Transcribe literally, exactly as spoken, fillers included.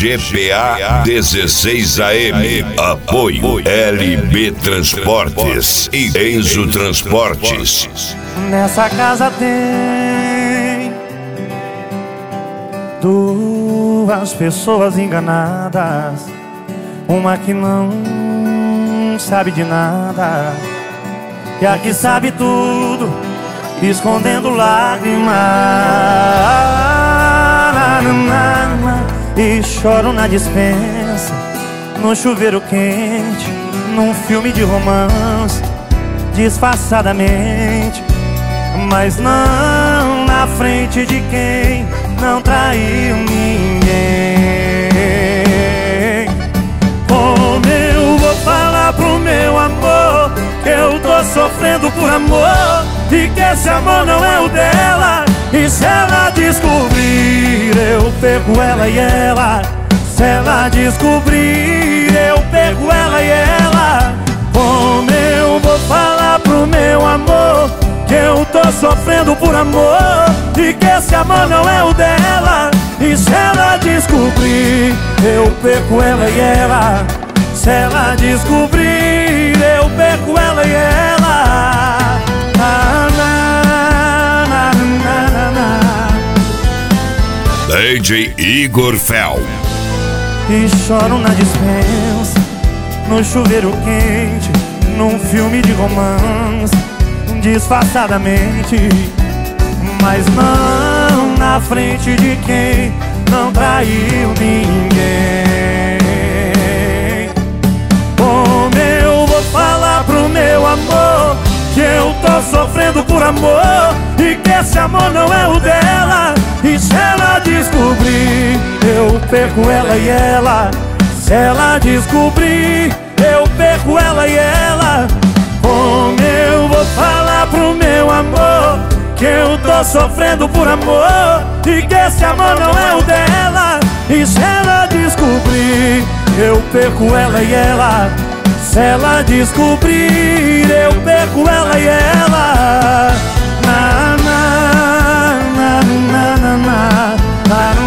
G P A dezesseis A M. Apoio L B Transportes e Enzo Transportes. Nessa casa tem duas pessoas enganadas, uma que não sabe de nada e a que sabe tudo, escondendo lágrimas. E choro na dispensa, no chuveiro quente, num filme de romance, disfarçadamente, mas não na frente de quem não traiu ninguém. Como eu vou falar pro meu amor que eu tô sofrendo por amor e que esse amor não é o dela? E se ela descobrir, eu pego ela e ela. Se ela descobrir, eu pego ela e ela. Como eu vou falar pro meu amor que eu tô sofrendo por amor e que esse amor não é o dela? E se ela descobrir, eu pego ela e ela. Se ela descobrir, eu pego ela e ela. Ah, na, na, na, na, na. D J Igor Fel. E choro na dispensa, no chuveiro quente, num filme de romance, disfarçadamente, mas não na frente de quem não traiu ninguém. Como eu vou falar pro meu amor que eu tô sofrendo por amor e que esse amor não é o dela? E se ela descobrir, eu perco ela e ela. Se ela descobrir, eu perco ela e ela. Como eu vou falar pro meu amor que eu tô sofrendo por amor e que esse amor não é o dela? E se ela descobrir, eu perco ela e ela. Se ela descobrir, eu perco ela e ela. Na, na, na, na, na, na, na.